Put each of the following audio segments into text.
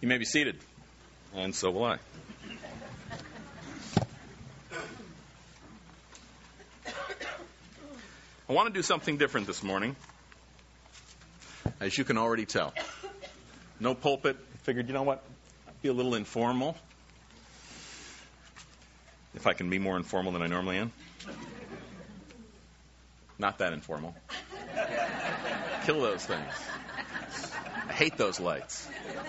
You may be seated, and so will I. I want to do something different this morning, as you can already tell. No pulpit. I figured, you know what? Be a little informal. If I can be more informal than I normally am. Not that informal. Kill those things. I hate those lights.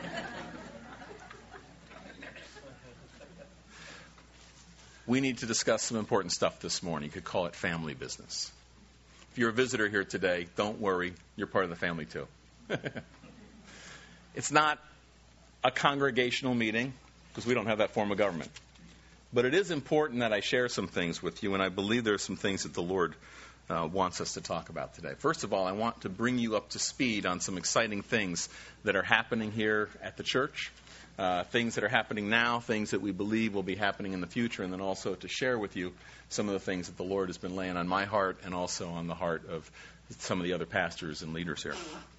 We need to discuss some important stuff this morning. You could call it family business. If you're a visitor here today, don't worry. You're part of the family too. It's not a congregational meeting because we don't have that form of government. But it is important that I share some things with you, and I believe there are some things that the Lord wants us to talk about today. First of all, I want to bring you up to speed on some exciting things that are happening here at the church. Things that are happening now, things that we believe will be happening in the future, and then also to share with you some of the things that the Lord has been laying on my heart and also on the heart of some of the other pastors and leaders here.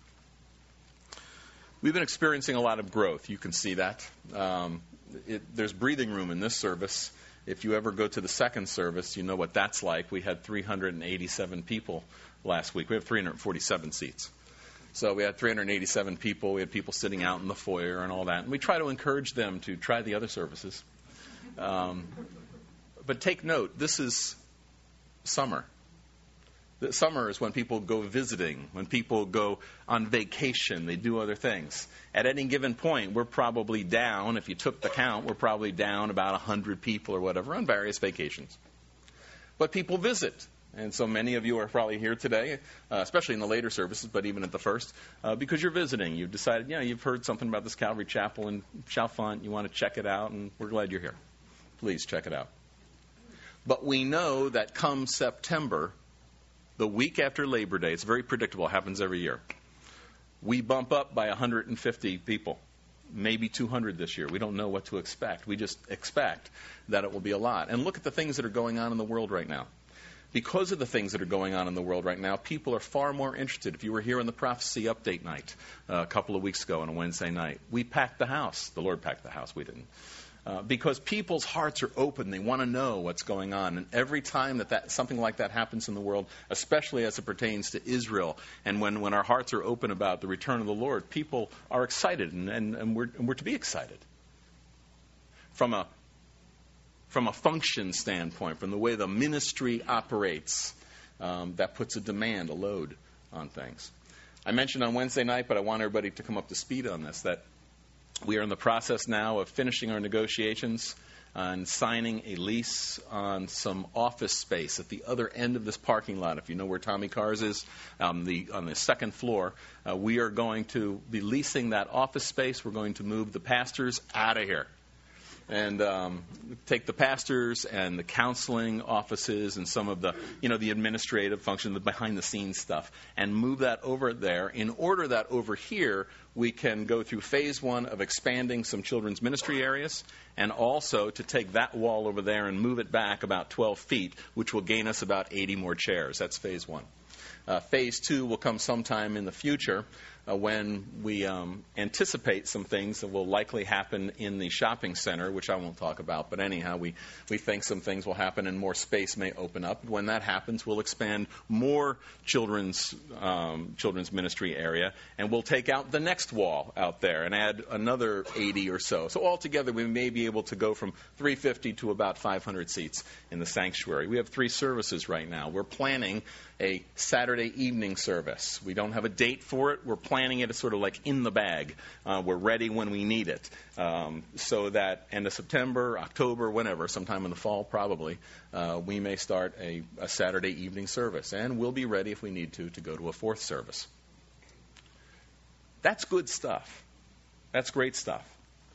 We've been experiencing a lot of growth. You can see that. There's breathing room in this service. If you ever go to the second service, you know what that's like. We had 387 people last week. We have 347 seats. So we had 387 people. We had people sitting out in the foyer and all that. And we try to encourage them to try the other services. But take note, this is summer. The summer is when people go visiting, when people go on vacation, they do other things. At any given point, we're probably down, if you took the count, we're probably down about 100 people or whatever on various vacations. But people visit. And so many of you are probably here today, especially in the later services, but even at the first, because you're visiting. You've decided, you've heard something about this Calvary Chapel in Chalfont. You want to check it out, and we're glad you're here. Please check it out. But we know that come September, the week after Labor Day, it's very predictable, it happens every year, we bump up by 150 people, maybe 200 this year. We don't know what to expect. We just expect that it will be a lot. And look at the things that are going on in the world right now. Because of the things that are going on in the world right now, people are far more interested. If you were here on the Prophecy Update night a couple of weeks ago on a Wednesday night, we packed the house. The Lord packed the house. We didn't. Because people's hearts are open. They want to know what's going on. And every time that something like that happens in the world, especially as it pertains to Israel, and when our hearts are open about the return of the Lord, people are excited, and we're to be excited. From a function standpoint, from the way the ministry operates, that puts a demand, a load on things. I mentioned on Wednesday night, but I want everybody to come up to speed on this, that we are in the process now of finishing our negotiations and signing a lease on some office space at the other end of this parking lot. If you know where Tommy Cars is, on the second floor, we are going to be leasing that office space. We're going to move the pastors out of here. And take the pastors and the counseling offices and some of the, the administrative function, the behind-the-scenes stuff, and move that over there in order that over here we can go through phase one of expanding some children's ministry areas, and also to take that wall over there and move it back about 12 feet, which will gain us about 80 more chairs. That's phase one. Phase two will come sometime in the future when we anticipate some things that will likely happen in the shopping center, which I won't talk about. But anyhow, we think some things will happen and more space may open up. When that happens, we'll expand more children's ministry area, and we'll take out the next wall out there and add another 80 or so. So altogether, we may be able to go from 350 to about 500 seats in the sanctuary. We have 3 services right now. We're planning a Saturday evening service. We don't have a date for it. We're planning it as sort of like in the bag. We're ready when we need it. So that end of September, October, whenever, sometime in the fall probably, we may start a Saturday evening service. And we'll be ready if we need to go to a 4th service. That's good stuff. That's great stuff.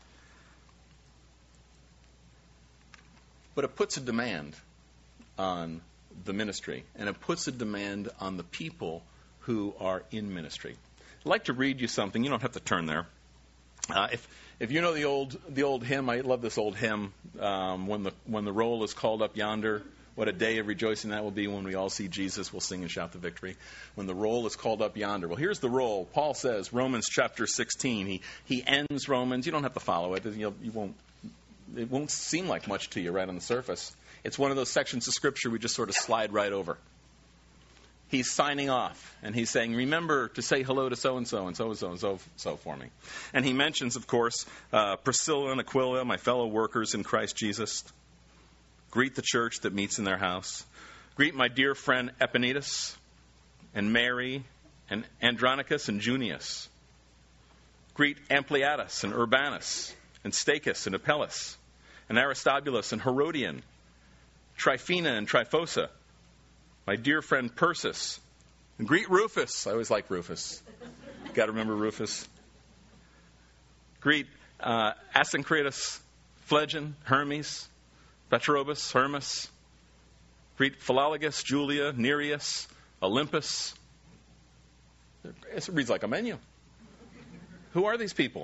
But it puts a demand on the ministry, and it puts a demand on the people who are in ministry. I'd like to read you something. You don't have to turn there. If you know the old hymn, I love this old hymn. When the roll is called up yonder, What a day of rejoicing that will be when we all see Jesus. We'll sing and shout the victory. When the roll is called up yonder. Well, here's the roll. Paul says, Romans chapter 16. He ends Romans. You don't have to follow it. It won't seem like much to you right on the surface. It's one of those sections of Scripture we just sort of slide right over. He's signing off, and he's saying, remember to say hello to so-and-so and so-and-so and so for me. And he mentions, of course, Priscilla and Aquila, my fellow workers in Christ Jesus. Greet the church that meets in their house. Greet my dear friend Epaenetus and Mary and Andronicus and Junius. Greet Ampliatus and Urbanus and Stachys and Apelles and Aristobulus and Herodion, Tryphena and Tryphosa, my dear friend Persis. And greet Rufus. I always like Rufus. Got to remember Rufus. Greet Asyncritus, Phlegon, Hermes, Patrobas, Hermas. Greet Philologus, Julia, Nereus, Olympus. It reads like a menu. Who are these people?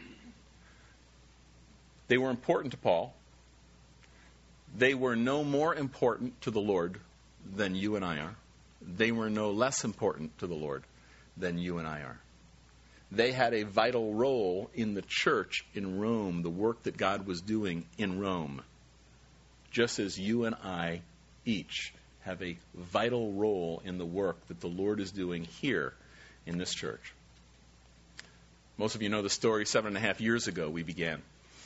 They were important to Paul. They were no more important to the Lord than you and I are. They were no less important to the Lord than you and I are. They had a vital role in the church in Rome, the work that God was doing in Rome. Just as you and I each have a vital role in the work that the Lord is doing here in this church. Most of you know the story. 7.5 years ago we began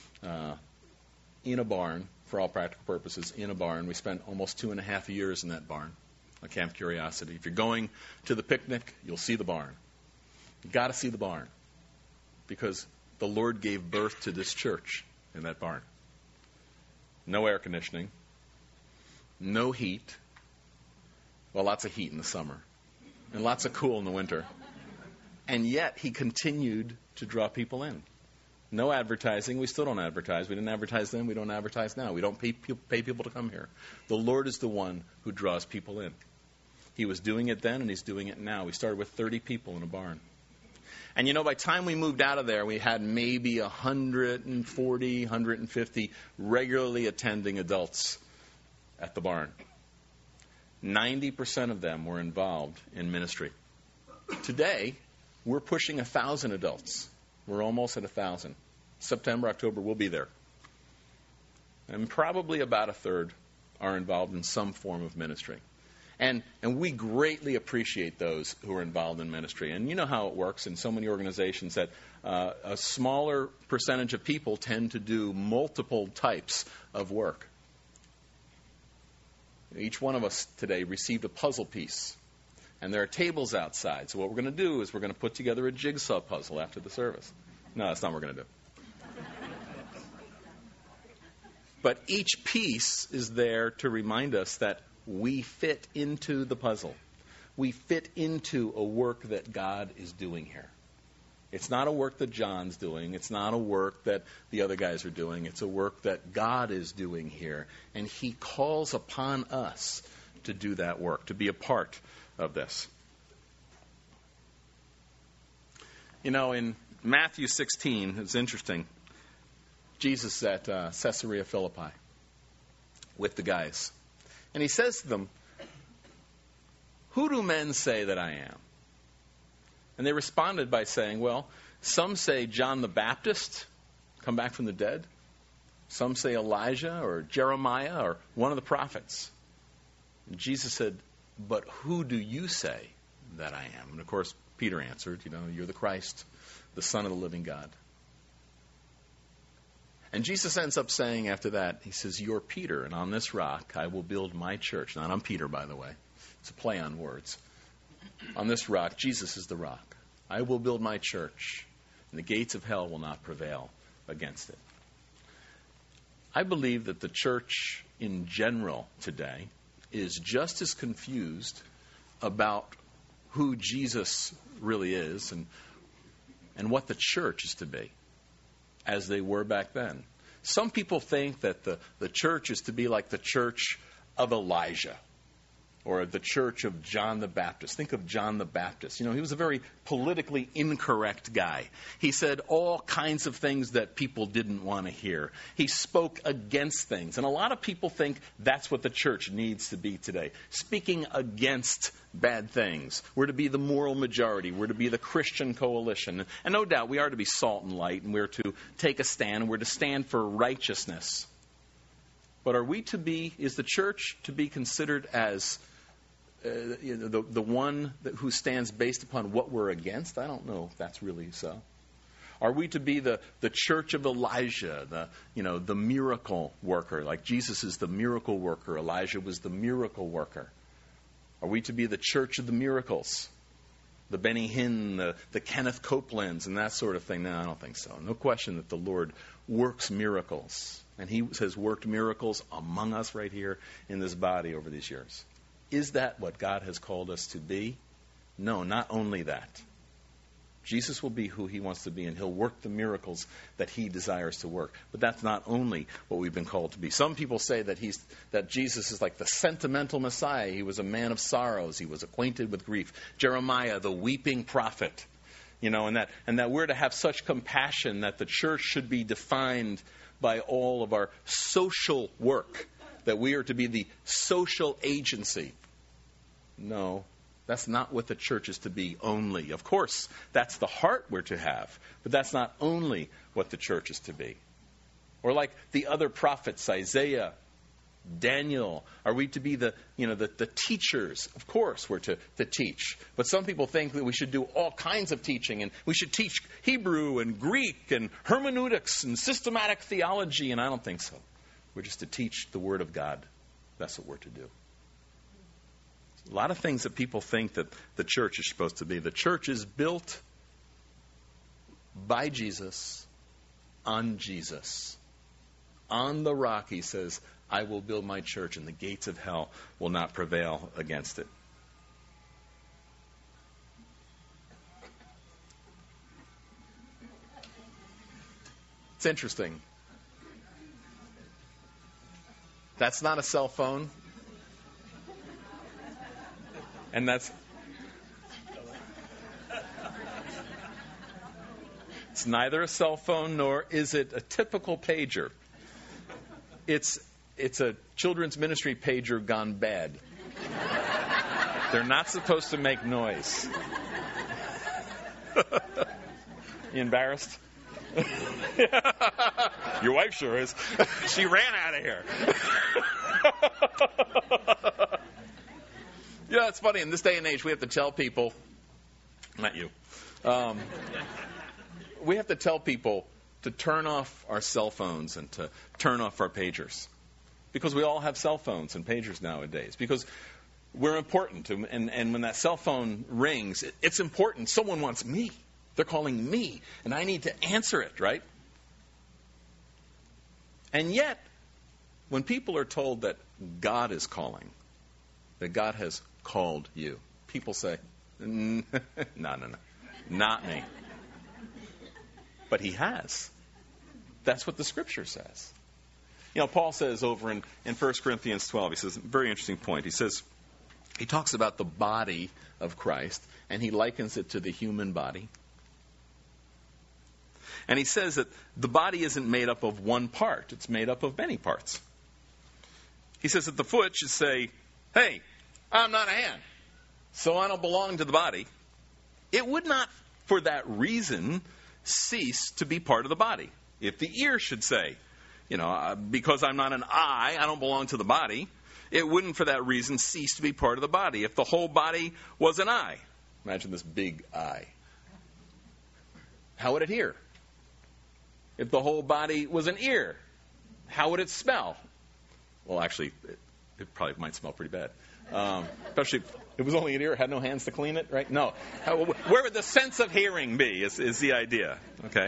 in a barn, for all practical purposes, in a barn. We spent almost 2.5 years in that barn, at Camp Curiosity. If you're going to the picnic, you'll see the barn. You've got to see the barn because the Lord gave birth to this church in that barn. No air conditioning, no heat. Well, lots of heat in the summer and lots of cool in the winter. And yet he continued to draw people in. No advertising. We still don't advertise. We didn't advertise then. We don't advertise now. We don't pay people to come here. The Lord is the one who draws people in. He was doing it then, and he's doing it now. We started with 30 people in a barn. And, by the time we moved out of there, we had maybe 140, 150 regularly attending adults at the barn. 90% of them were involved in ministry. Today, we're pushing 1,000 adults. We're almost at 1,000. September, October, we'll be there. And probably about a third are involved in some form of ministry. And we greatly appreciate those who are involved in ministry. And you know how it works in so many organizations that a smaller percentage of people tend to do multiple types of work. Each one of us today received a puzzle piece. And there are tables outside. So what we're going to do is we're going to put together a jigsaw puzzle after the service. No, that's not what we're going to do. But each piece is there to remind us that we fit into the puzzle. We fit into a work that God is doing here. It's not a work that John's doing. It's not a work that the other guys are doing. It's a work that God is doing here. And he calls upon us to do that work, to be a part of this. In Matthew 16, it's interesting. Jesus at Caesarea Philippi with the guys. And he says to them, "Who do men say that I am?" And they responded by saying, well, some say John the Baptist, come back from the dead. Some say Elijah or Jeremiah or one of the prophets. And Jesus said, "But who do you say that I am?" And of course, Peter answered, "You're the Christ, the Son of the living God." And Jesus ends up saying after that, he says, "You're Peter, and on this rock I will build my church." Not on Peter, by the way. It's a play on words. On this rock, Jesus is the rock. I will build my church, and the gates of hell will not prevail against it. I believe that the church in general today is just as confused about who Jesus really is and what the church is to be as they were back then. Some people think that the church is to be like the church of Elijah. or the church of John the Baptist. Think of John the Baptist. He was a very politically incorrect guy. He said all kinds of things that people didn't want to hear. He spoke against things. And a lot of people think that's what the church needs to be today. Speaking against bad things. We're to be the moral majority. We're to be the Christian coalition. And no doubt we are to be salt and light, and we're to take a stand. We're to stand for righteousness. But is the church to be considered as the one who stands based upon what we're against? I don't know if that's really so. Are we to be the church of Elijah, the miracle worker? Like Jesus is the miracle worker, Elijah was the miracle worker. Are we to be the church of the miracles? The Benny Hinn, the Kenneth Copelands, and that sort of thing? No, I don't think so. No question that the Lord works miracles. And He has worked miracles among us right here in this body over these years. Is that what God has called us to be? No, not only that. Jesus will be who He wants to be, and He'll work the miracles that He desires to work. But that's not only what we've been called to be. Some people say that Jesus is like the sentimental Messiah. He was a man of sorrows. He was acquainted with grief. Jeremiah, the weeping prophet. And that we're to have such compassion that the church should be defined by all of our social work. That we are to be the social agency. No, that's not what the church is to be only. Of course, that's the heart we're to have, but that's not only what the church is to be. Or like the other prophets, Isaiah, Daniel, are we to be the teachers? Of course, we're to teach. But some people think that we should do all kinds of teaching, and we should teach Hebrew and Greek and hermeneutics and systematic theology, and I don't think so. We're just to teach the Word of God. That's what we're to do. A lot of things that people think that the church is supposed to be. The church is built by Jesus, on Jesus. On the rock, He says, I will build my church, and the gates of hell will not prevail against it. It's interesting. That's not a cell phone. And it's neither a cell phone nor is it a typical pager. It's a children's ministry pager gone bad. They're not supposed to make noise. You embarrassed? Your wife sure is. She ran out of here. Yeah, it's funny. In this day and age, we have to tell people, not you, we have to tell people to turn off our cell phones and to turn off our pagers. Because we all have cell phones and pagers nowadays. Because we're important. And when that cell phone rings, it's important. Someone wants me. They're calling me. And I need to answer it, right? And yet, when people are told that God is calling, that God has called you, people say, no, not me. But He has. That's what the Scripture says. Paul says over in 1 Corinthians 12, he says a very interesting point. He talks about the body of Christ, and he likens it to the human body. And he says that the body isn't made up of one part. It's made up of many parts. He says that the foot should say, hey, I'm not a hand, so I don't belong to the body. It would not, for that reason, cease to be part of the body. If the ear should say, because I'm not an eye, I don't belong to the body, it wouldn't for that reason cease to be part of the body. If the whole body was an eye, imagine this big eye, how would it hear? If the whole body was an ear, how would it smell? Well, actually, it probably might smell pretty bad. Especially if it was only an ear, had no hands to clean it, right? No. Where would the sense of hearing be is the idea, okay?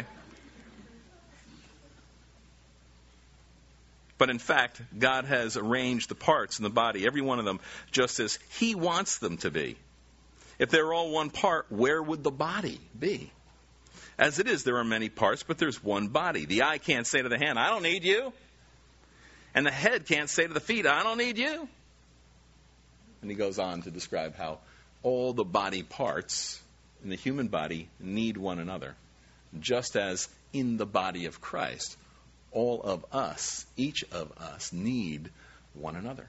But in fact, God has arranged the parts in the body, every one of them, just as He wants them to be. If they were all one part, where would the body be? As it is, there are many parts, but there's one body. The eye can't say to the hand, I don't need you. And the head can't say to the feet, I don't need you. And he goes on to describe how all the body parts in the human body need one another, just as in the body of Christ, all of us, each of us, need one another.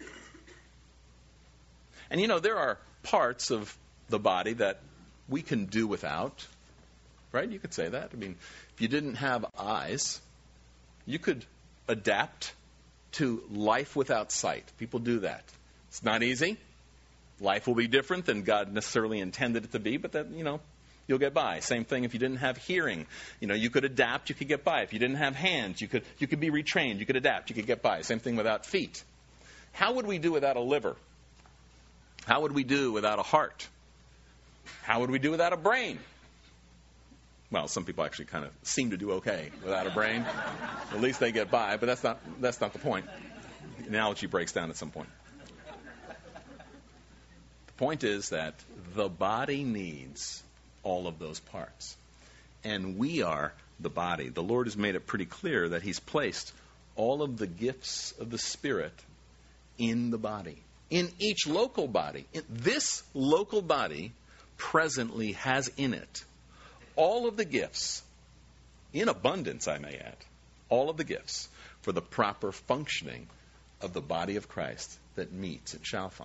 And there are parts of the body that we can do without, right? You could say that. I mean, if you didn't have eyes, you could adapt to life without sight. People do that. It's not easy. Life will be different than God necessarily intended it to be, but that, you'll get by. Same thing if you didn't have hearing. You could adapt, you could get by. If you didn't have hands, you could be retrained, you could adapt, you could get by. Same thing without feet. How would we do without a liver? How would we do without a heart? How would we do without a brain? Well, some people actually kind of seem to do okay without a brain. At least they get by, but that's not the point. The analogy breaks down at some point. The point is that the body needs all of those parts. And we are the body. The Lord has made it pretty clear that He's placed all of the gifts of the Spirit in the body. In each local body. This local body presently has in it all of the gifts, in abundance, I may add, all of the gifts for the proper functioning of the body of Christ that meets at Chalfont.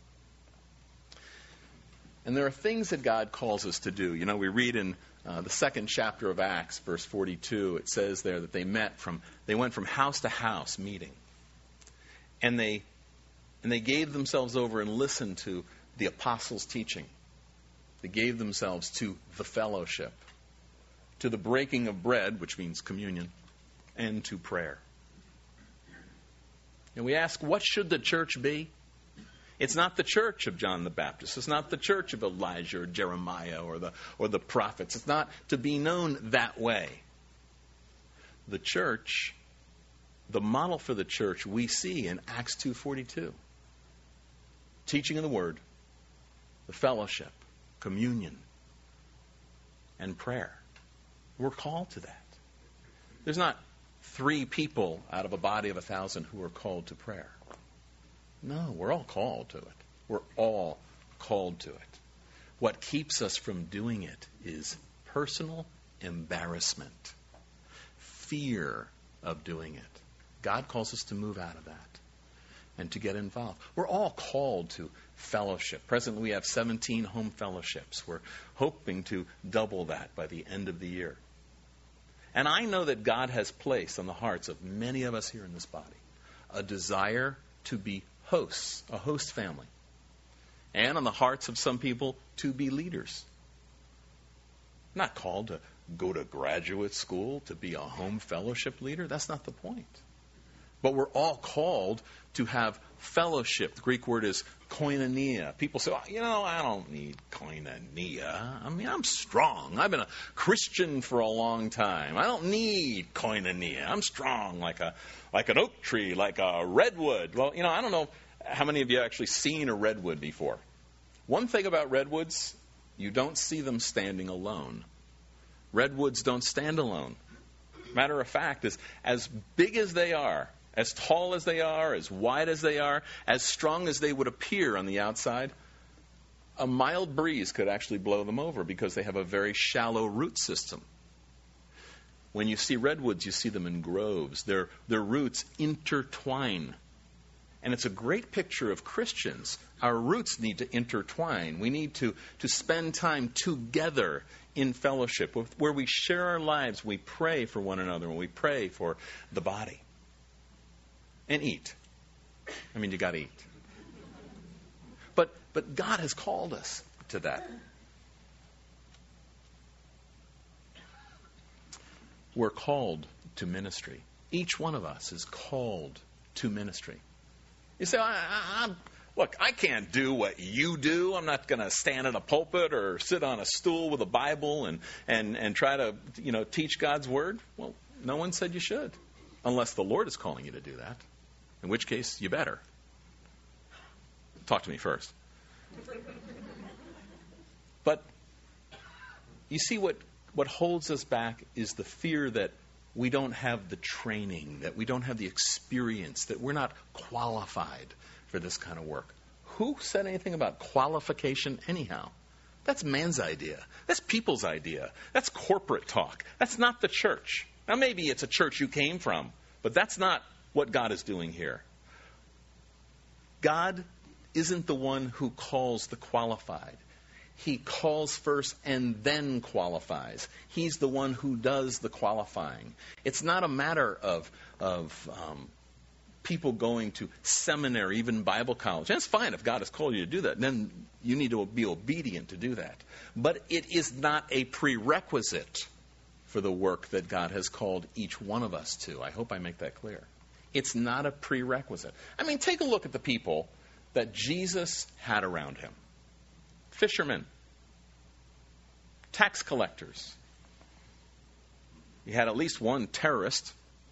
And there are things that God calls us to do. We read in the second chapter of Acts, verse 42, it says there that they went from house to house meeting. And they gave themselves over and listened to the apostles' teaching. They gave themselves to the fellowship, to the breaking of bread, which means communion, and to prayer. And we ask, what should the church be? It's not the church of John the Baptist. It's not the church of Elijah or Jeremiah or the prophets. It's not to be known that way. The church, the model for the church we see in Acts 2:42. Teaching of the Word, the fellowship, communion, and prayer. We're called to that. There's not 3 people out of a body of 1,000 who are called to prayer. No, we're all called to it. We're all called to it. What keeps us from doing it is personal embarrassment, fear of doing it. God calls us to move out of that and to get involved. We're all called to fellowship. Presently, we have 17 home fellowships. We're hoping to double that by the end of the year. And I know that God has placed on the hearts of many of us here in this body a desire to be hosts, a host family. And on the hearts of some people to be leaders. Not called to go to graduate school to be a home fellowship leader. That's not the point. But we're all called to have fellowship. The Greek word is koinonia. People say, I don't need koinonia. I mean, I'm strong. I've been a Christian for a long time. I don't need koinonia. I'm strong like an oak tree, like a redwood. Well, I don't know how many of you have actually seen a redwood before. One thing about redwoods, you don't see them standing alone. Redwoods don't stand alone. Matter of fact, as big as they are, as tall as they are, as wide as they are, as strong as they would appear on the outside, a mild breeze could actually blow them over because they have a very shallow root system. When you see redwoods, you see them in groves. Their roots intertwine. And it's a great picture of Christians. Our roots need to intertwine. We need to spend time together in fellowship where we share our lives. We pray for one another and we pray for the body. And eat. I mean, you got to eat. But God has called us to that. We're called to ministry. Each one of us is called to ministry. You say, look, I can't do what you do. I'm not going to stand in a pulpit or sit on a stool with a Bible and try to, teach God's word. Well, no one said you should, unless the Lord is calling you to do that. In which case, you better. Talk to me first. But you see, what holds us back is the fear that we don't have the training, that we don't have the experience, that we're not qualified for this kind of work. Who said anything about qualification anyhow? That's man's idea. That's people's idea. That's corporate talk. That's not the church. Now, maybe it's a church you came from, but that's not what God is doing here. God isn't the one who calls the qualified. He calls first and then qualifies. He's the one who does the qualifying. It's not a matter of people going to seminary, even Bible college. And it's fine if God has called you to do that. Then you need to be obedient to do that. But it is not a prerequisite for the work that God has called each one of us to. I hope I make that clear. It's not a prerequisite. I mean, take a look at the people that Jesus had around him. Fishermen, tax collectors. He had at least one terrorist,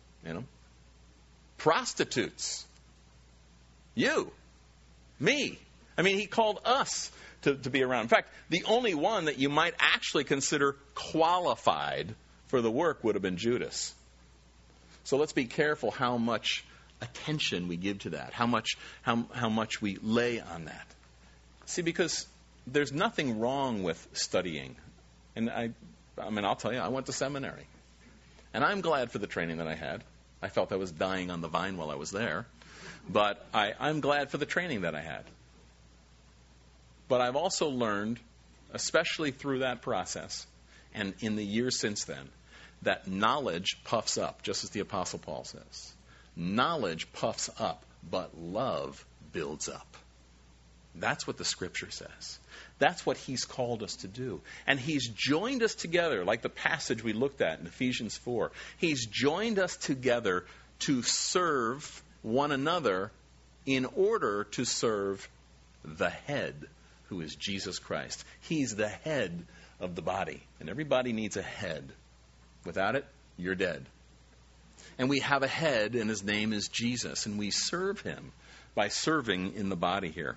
prostitutes. You, me. I mean, he called us to be around. In fact, the only one that you might actually consider qualified for the work would have been Judas. So let's be careful how much attention we give to that, how much we lay on that. See, because there's nothing wrong with studying. And I'll tell you, I went to seminary. And I'm glad for the training that I had. I felt I was dying on the vine while I was there. But I'm glad for the training that I had. But I've also learned, especially through that process, and in the years since then, that knowledge puffs up, just as the Apostle Paul says. Knowledge puffs up, but love builds up. That's what the Scripture says. That's what he's called us to do. And he's joined us together, like the passage we looked at in Ephesians 4. He's joined us together to serve one another in order to serve the head, who is Jesus Christ. He's the head of the body. And everybody needs a head. Without it, you're dead. And we have a head, and his name is Jesus. And we serve him by serving in the body here.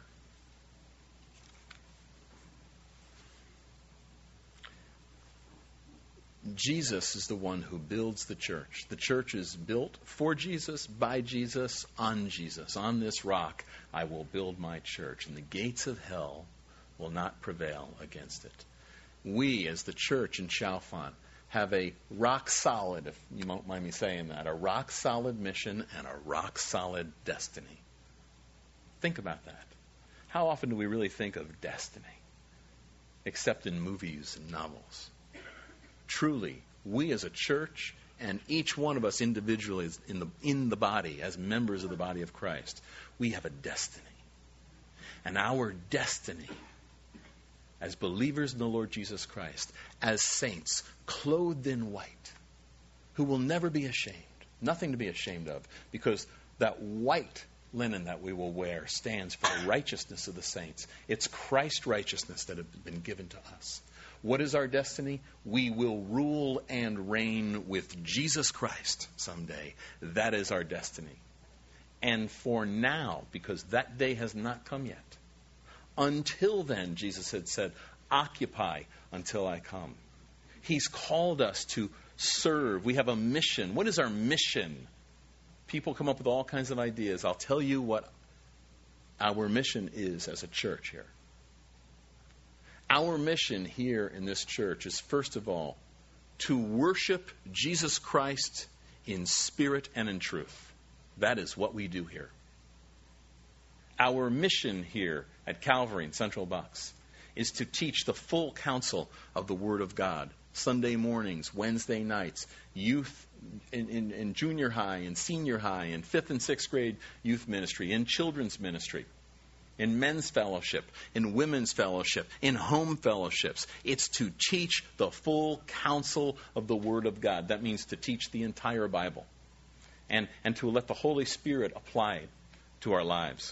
Jesus is the one who builds the church. The church is built for Jesus, by Jesus, on Jesus. On this rock I will build my church, and the gates of hell will not prevail against it. We, as the church in Chalfont, have a rock-solid, if you won't mind me saying that, a rock-solid mission and a rock-solid destiny. Think about that. How often do we really think of destiny? Except in movies and novels. Truly, we as a church, and each one of us individually in the body, as members of the body of Christ, we have a destiny. And our destiny, as believers in the Lord Jesus Christ, as saints, clothed in white, who will never be ashamed, nothing to be ashamed of, because that white linen that we will wear stands for the righteousness of the saints. It's Christ's righteousness that has been given to us. What is our destiny? We will rule and reign with Jesus Christ someday. That is our destiny. And for now, because that day has not come yet, until then, Jesus had said, occupy until I come. He's called us to serve. We have a mission. What is our mission? People come up with all kinds of ideas. I'll tell you what our mission is as a church here. Our mission here in this church is, first of all, to worship Jesus Christ in spirit and in truth. That is what we do here. Our mission here at Calvary in Central Bucks is to teach the full counsel of the Word of God. Sunday mornings, Wednesday nights, youth in junior high and senior high, in 5th and 6th grade youth ministry, in children's ministry, in men's fellowship, in women's fellowship, in home fellowships. It's to teach the full counsel of the Word of God. That means to teach the entire Bible and to let the Holy Spirit apply it to our lives.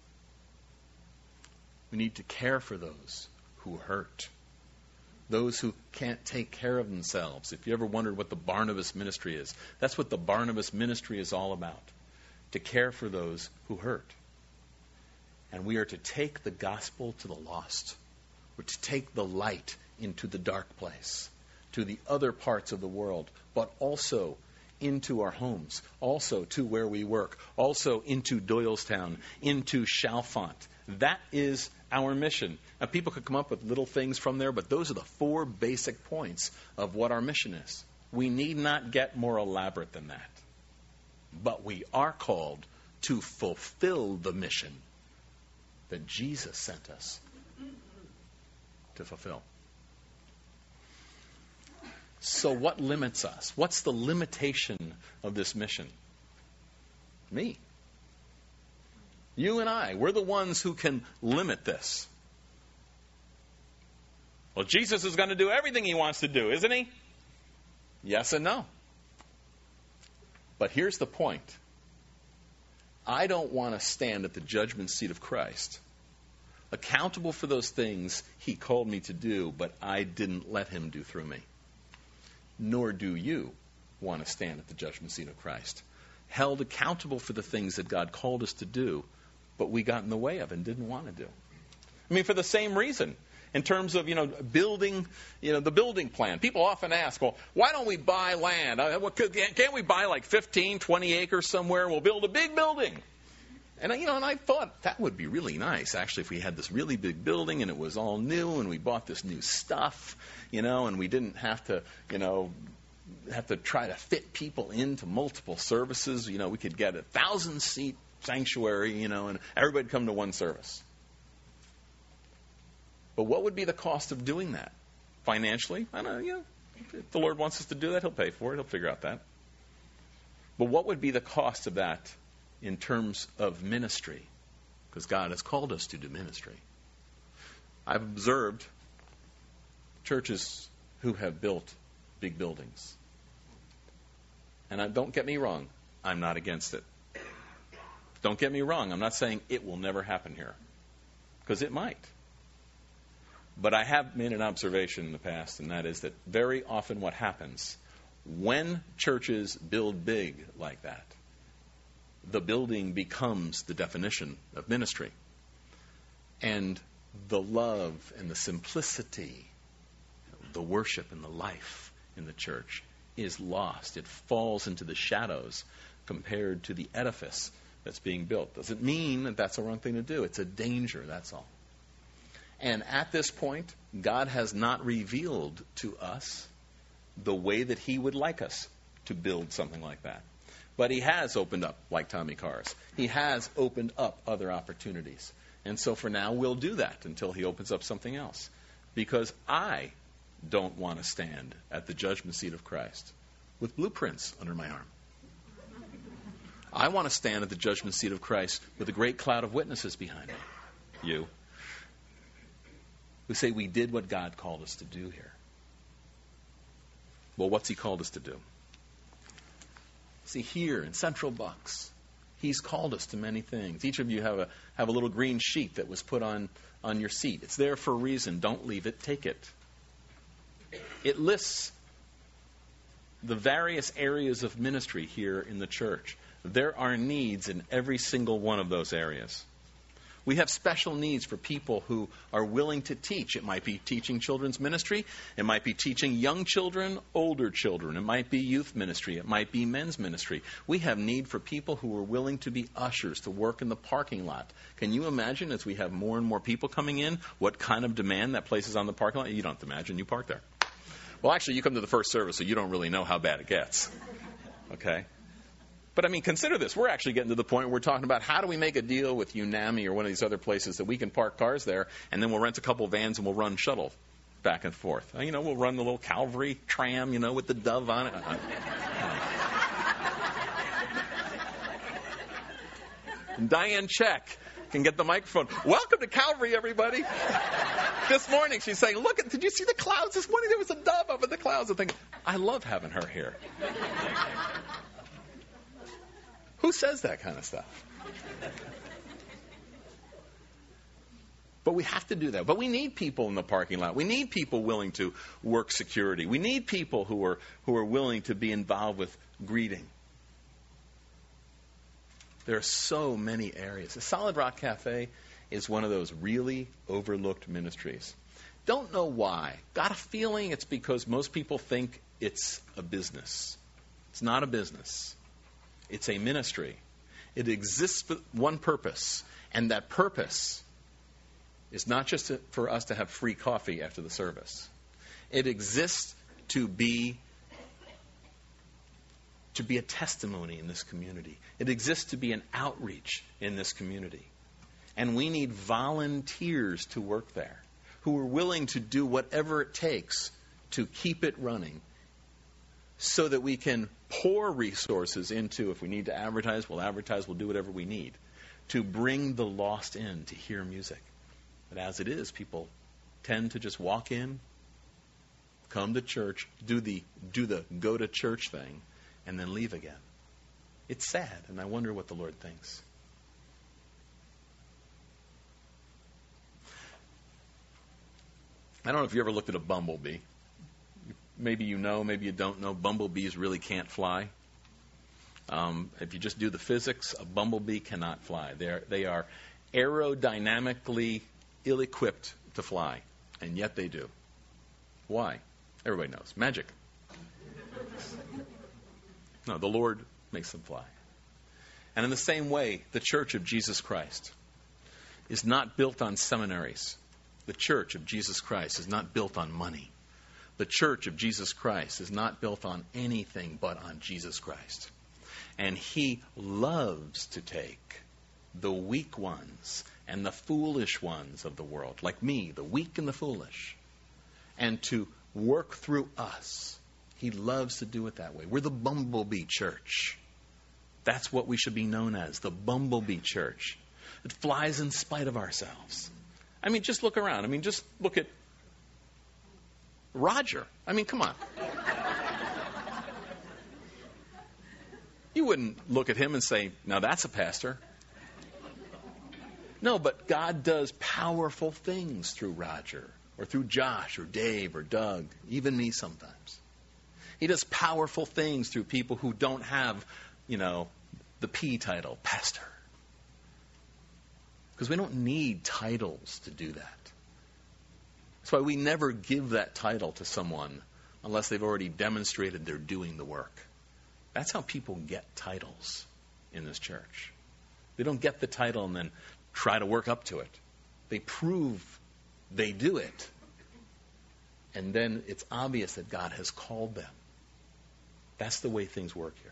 We need to care for those who hurt, those who can't take care of themselves. If you ever wondered what the Barnabas ministry is, that's what the Barnabas ministry is all about, to care for those who hurt. And we are to take the gospel to the lost. We're to take the light into the dark place, to the other parts of the world, but also into our homes, also to where we work, also into Doylestown, into Chalfont. That is our mission. Now, people could come up with little things from there, but those are the 4 basic points of what our mission is. We need not get more elaborate than that. But we are called to fulfill the mission that Jesus sent us to fulfill. So what limits us? What's the limitation of this mission? Me. You and I, we're the ones who can limit this. Well, Jesus is going to do everything he wants to do, isn't he? Yes and no. But here's the point. I don't want to stand at the judgment seat of Christ, accountable for those things he called me to do, but I didn't let him do through me. Nor do you want to stand at the judgment seat of Christ, held accountable for the things that God called us to do, but we got in the way of and didn't want to do. I mean, for the same reason. In terms of, building, the building plan. People often ask, well, why don't we buy land? Can't we buy like 15, 20 acres somewhere? We'll build a big building. And, and I thought that would be really nice, actually, if we had this really big building and it was all new and we bought this new stuff, and we didn't have to, try to fit people into multiple services. We could get a 1,000-seat sanctuary, and everybody would come to one service. But what would be the cost of doing that? Financially? I don't know, if the Lord wants us to do that, he'll pay for it. He'll figure out that. But what would be the cost of that in terms of ministry? Because God has called us to do ministry. I've observed churches who have built big buildings. And don't get me wrong, I'm not against it. Don't get me wrong, I'm not saying it will never happen here. Because it might. But I have made an observation in the past, and that is that very often what happens when churches build big like that, the building becomes the definition of ministry. And the love and the simplicity, the worship and the life in the church is lost. It falls into the shadows compared to the edifice that's being built. Doesn't mean that that's the wrong thing to do. It's a danger, that's all. And at this point, God has not revealed to us the way that he would like us to build something like that. But he has opened up, like Tommy Cars. He has opened up other opportunities. And so for now, we'll do that until he opens up something else. Because I don't want to stand at the judgment seat of Christ with blueprints under my arm. I want to stand at the judgment seat of Christ with a great cloud of witnesses behind me. You. Who say we did what God called us to do here. Well, what's he called us to do? See, here in Central Bucks, he's called us to many things. Each of you have a little green sheet that was put on your seat. It's there for a reason. Don't leave it. Take it. It lists the various areas of ministry here in the church. There are needs in every single one of those areas. We have special needs for people who are willing to teach. It might be teaching children's ministry. It might be teaching young children, older children. It might be youth ministry. It might be men's ministry. We have need for people who are willing to be ushers, to work in the parking lot. Can you imagine, as we have more and more people coming in, what kind of demand that places on the parking lot? You don't have to imagine. You park there. Well, actually, you come to the first service, so you don't really know how bad it gets. Okay? But, I mean, consider this. We're actually getting to the point where we're talking about how do we make a deal with UNAMI or one of these other places that we can park cars there, and then we'll rent a couple vans and we'll run shuttle back and forth. We'll run the little Calvary tram, with the dove on it. And Diane Check can get the microphone. Welcome to Calvary, everybody. This morning she's saying, look, did you see the clouds this morning? There was a dove up in the clouds. I'm thinking, I love having her here. Who says that kind of stuff? But we have to do that. But we need people in the parking lot. We need people willing to work security. We need people who are willing to be involved with greeting. There are so many areas. The Solid Rock Cafe is one of those really overlooked ministries. Don't know why. Got a feeling it's because most people think it's a business. It's not a business. It's a ministry. It exists for one purpose, and that purpose is not just for us to have free coffee after the service. It exists to be a testimony in this community. It exists to be an outreach in this community. And we need volunteers to work there who are willing to do whatever it takes to keep it running so that we can pour resources into, if we need to advertise, we'll do whatever we need to bring the lost in to hear music. But as it is, people tend to just walk in, come to church, do the go to church thing, and then leave again. It's sad, and I wonder what the Lord thinks. I don't know if you ever looked at a bumblebee. Maybe you know, maybe you don't know. Bumblebees really can't fly. If you just do the physics, a bumblebee cannot fly. They are aerodynamically ill-equipped to fly, and yet they do. Why? Everybody knows. Magic. No, the Lord makes them fly. And in the same way, the Church of Jesus Christ is not built on seminaries. The Church of Jesus Christ is not built on money. The Church of Jesus Christ is not built on anything but on Jesus Christ. And He loves to take the weak ones and the foolish ones of the world, like me, the weak and the foolish, and to work through us. He loves to do it that way. We're the Bumblebee Church. That's what we should be known as, the Bumblebee Church. It flies in spite of ourselves. I mean, just look around. I mean, just look at Roger. I mean, come on. You wouldn't look at him and say, now that's a pastor. No, but God does powerful things through Roger or through Josh or Dave or Doug, even me sometimes. He does powerful things through people who don't have, the P title, pastor. Because we don't need titles to do that. That's why we never give that title to someone unless they've already demonstrated they're doing the work. That's how people get titles in this church. They don't get the title and then try to work up to it. They prove they do it. And then it's obvious that God has called them. That's the way things work here.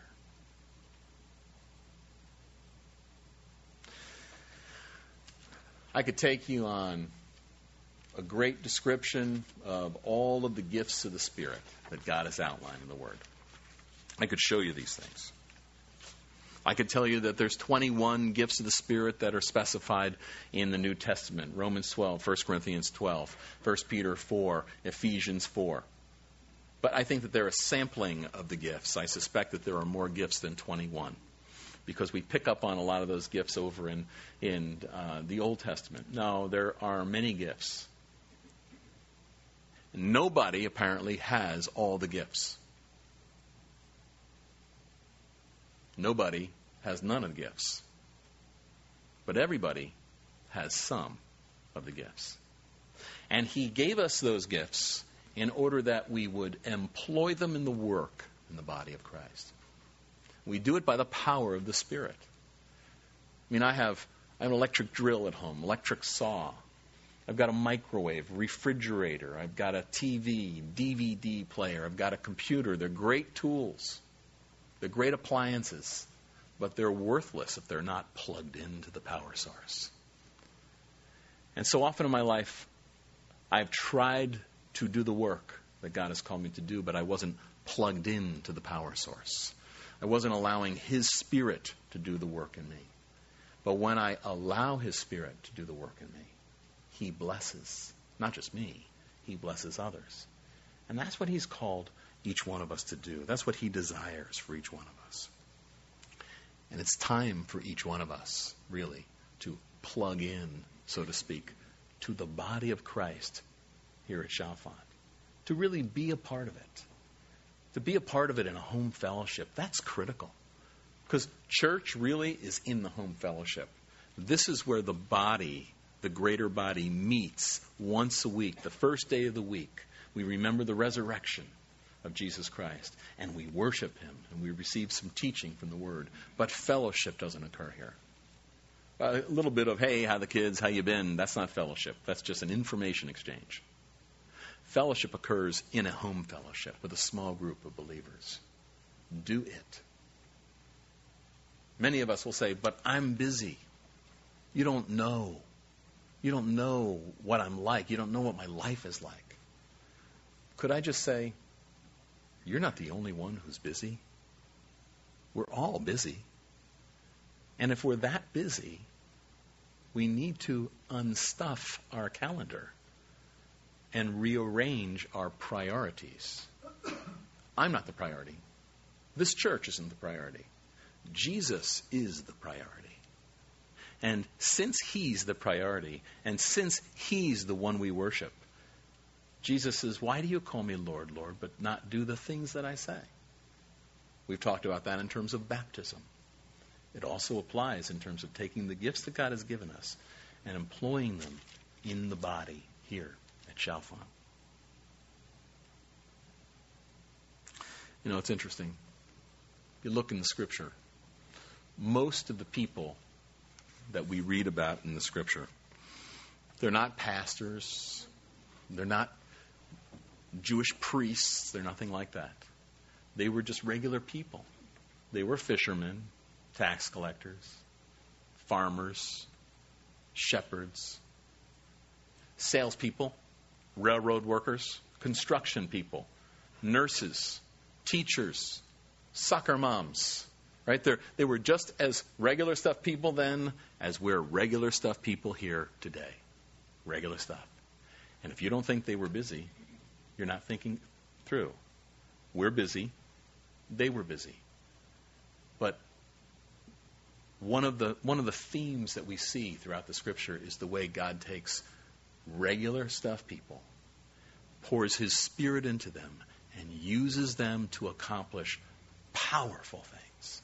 I could take you on a great description of all of the gifts of the Spirit that God has outlined in the Word. I could show you these things. I could tell you that there's 21 gifts of the Spirit that are specified in the New Testament. Romans 12, 1 Corinthians 12, 1 Peter 4, Ephesians 4. But I think that they're a sampling of the gifts. I suspect that there are more gifts than 21. Because we pick up on a lot of those gifts over in the Old Testament. No, there are many gifts. Nobody apparently has all the gifts. Nobody has none of the gifts. But everybody has some of the gifts. And He gave us those gifts in order that we would employ them in the work in the body of Christ. We do it by the power of the Spirit. I mean, I have an electric drill at home, electric saw. I've got a microwave, refrigerator. I've got a TV, DVD player. I've got a computer. They're great tools. They're great appliances. But they're worthless if they're not plugged into the power source. And so often in my life, I've tried to do the work that God has called me to do, but I wasn't plugged into the power source. I wasn't allowing His Spirit to do the work in me. But when I allow His Spirit to do the work in me, He blesses, not just me, He blesses others. And that's what He's called each one of us to do. That's what He desires for each one of us. And it's time for each one of us, really, to plug in, so to speak, to the body of Christ here at Chalfont. To really be a part of it. To be a part of it in a home fellowship, that's critical. Because church really is in the home fellowship. This is where the body, the greater body, meets once a week, the first day of the week. We remember the resurrection of Jesus Christ, and we worship him, and we receive some teaching from the Word. But fellowship doesn't occur here. A little bit of, hey, how the kids, how you been? That's not fellowship. That's just an information exchange. Fellowship occurs in a home fellowship with a small group of believers. Do it. Many of us will say, but I'm busy. You don't know. You don't know what I'm like. You don't know what my life is like. Could I just say, you're not the only one who's busy. We're all busy. And if we're that busy, we need to unstuff our calendar and rearrange our priorities. I'm not the priority. This church isn't the priority. Jesus is the priority. And since he's the priority, and since he's the one we worship, Jesus says, why do you call me Lord, Lord, but not do the things that I say? We've talked about that in terms of baptism. It also applies in terms of taking the gifts that God has given us and employing them in the body here at Chalfont. You know, it's interesting. If you look in the Scripture, most of the people that we read about in the Scripture, they're not pastors, they're not Jewish priests, they're nothing like that. They were just regular people. They were fishermen, tax collectors, farmers, shepherds, salespeople, railroad workers, construction people, nurses, teachers, soccer moms. Right? They were just as regular stuff people then as we're regular stuff people here today. Regular stuff. And if you don't think they were busy, you're not thinking through. We're busy. They were busy. But one of the themes that we see throughout the Scripture is the way God takes regular stuff people, pours his Spirit into them, and uses them to accomplish powerful things.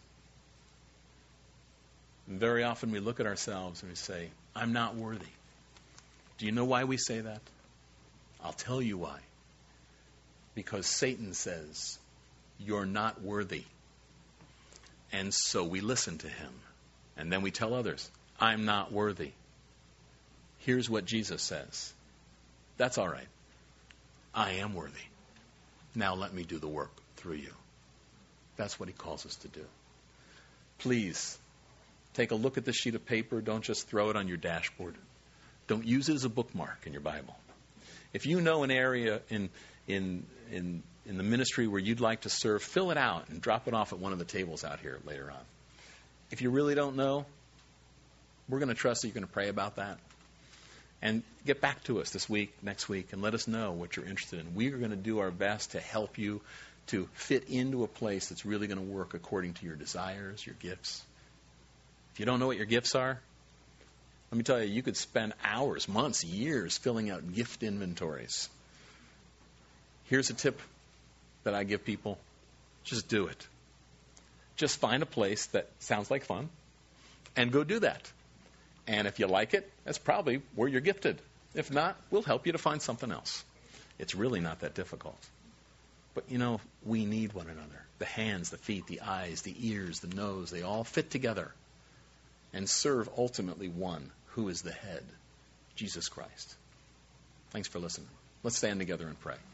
And very often we look at ourselves and we say, I'm not worthy. Do you know why we say that? I'll tell you why. Because Satan says, you're not worthy. And so we listen to him. And then we tell others, I'm not worthy. Here's what Jesus says. That's all right. I am worthy. Now let me do the work through you. That's what he calls us to do. Please, take a look at this sheet of paper. Don't just throw it on your dashboard. Don't use it as a bookmark in your Bible. If you know an area in the ministry where you'd like to serve, fill it out and drop it off at one of the tables out here later on. If you really don't know, we're going to trust that you're going to pray about that. And get back to us this week, next week, and let us know what you're interested in. We are going to do our best to help you to fit into a place that's really going to work according to your desires, your gifts. If you don't know what your gifts are, let me tell you, you could spend hours, months, years filling out gift inventories. Here's a tip that I give people. Just do it. Just find a place that sounds like fun and go do that. And if you like it, that's probably where you're gifted. If not, we'll help you to find something else. It's really not that difficult. But, you know, we need one another. The hands, the feet, the eyes, the ears, the nose, they all fit together and serve ultimately one who is the head, Jesus Christ. Thanks for listening. Let's stand together and pray.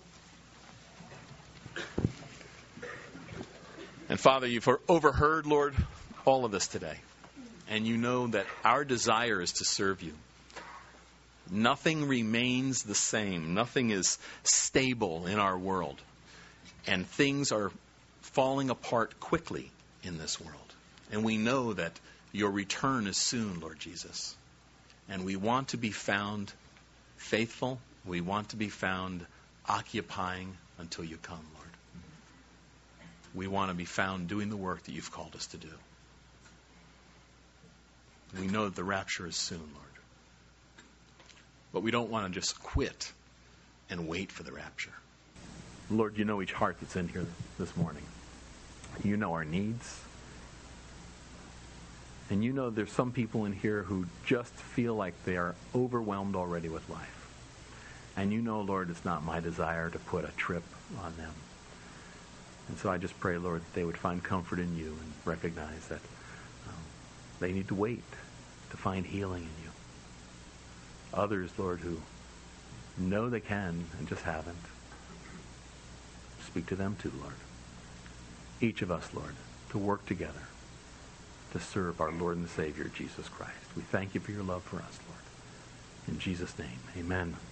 And Father, you've overheard, Lord, all of this today. And you know that our desire is to serve you. Nothing remains the same. Nothing is stable in our world. And things are falling apart quickly in this world. And we know that your return is soon, Lord Jesus. And we want to be found faithful. We want to be found occupying until you come, Lord. We want to be found doing the work that you've called us to do. We know that the rapture is soon, Lord. But we don't want to just quit and wait for the rapture. Lord, you know each heart that's in here this morning. You know our needs. And you know there's some people in here who just feel like they are overwhelmed already with life. And you know, Lord, it's not my desire to put a trip on them. And so I just pray, Lord, that they would find comfort in you and recognize that they need to wait to find healing in you. Others, Lord, who know they can and just haven't, speak to them too, Lord. Each of us, Lord, to work together to serve our Lord and Savior, Jesus Christ. We thank you for your love for us, Lord. In Jesus' name, amen.